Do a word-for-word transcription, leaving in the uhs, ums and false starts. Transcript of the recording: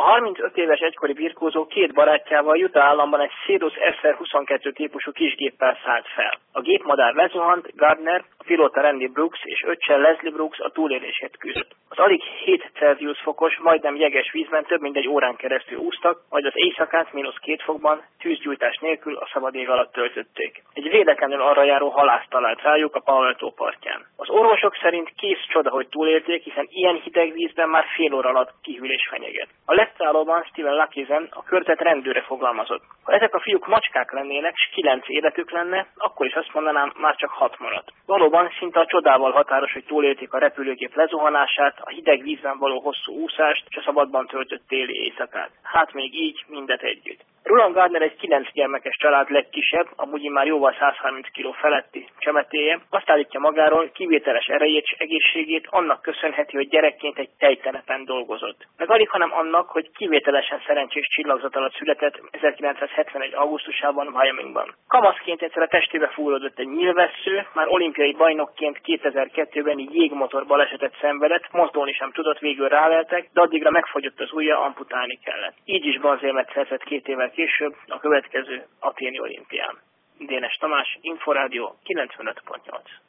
A harmincöt éves egykori birkózó két barátjával Utah államban egy Cirrus S R huszonkettő típusú kisgéppel szállt fel. A gépmadár lezuhant, Gardner, a pilóta Randy Brooks és öccse Leslie Brooks a túlélésért küzdött. Az alig hét Celsius fokos, majdnem jeges vízben több mint egy órán keresztül úsztak, majd az éjszakát mínusz két fokban, tűzgyújtás nélkül a szabad ég alatt töltötték. Egy véletlenül arra járó halász talált rájuk a Powell tó partján. Az orvosok szerint kész csoda, hogy túlélték, hiszen ilyen hideg vízben már fél óra alatt kihűlés fenyeget. A leszállóban Steven Luckisen a körtet rendőre fogalmazott. Ha ezek a fiúk macskák lennének, s kilenc életük lenne, akkor is azt mondanám, már csak hat maradt. Valóban szinte a csodával határos, hogy túlélték a repülőgép lezuhanását, a hideg vízben való hosszú úszást és a szabadban töltött téli éjszakát. Hát még így mindet együtt. Roland Gardner egy kilenc gyermekes család legkisebb, amúgy már jóval száz harminc kiló feletti csemetéje. Azt állítja magáról, kivételes erejét és egészségét annak köszönheti, hogy gyerekként egy tejtelepen dolgozott. Meg alig, hanem annak, hogy kivételesen szerencsés csillagzat alatt született ezerkilencszázhetvenegy. augusztusában Wyomingban. Kamaszként egyszer a testébe fúródott egy nyílvessző, már olimpiai bajnokként kétezer-kettőben jégmotor balesetet szenvedett, mozdulni sem tudott, végül ráleltek, de addigra megfogyott az ujja, amputálni kellett. Így is bronzérmet szerzett két évvel később a következő athéni olimpián. Dénes Tamás, Inforádió kilencvenöt pont nyolc.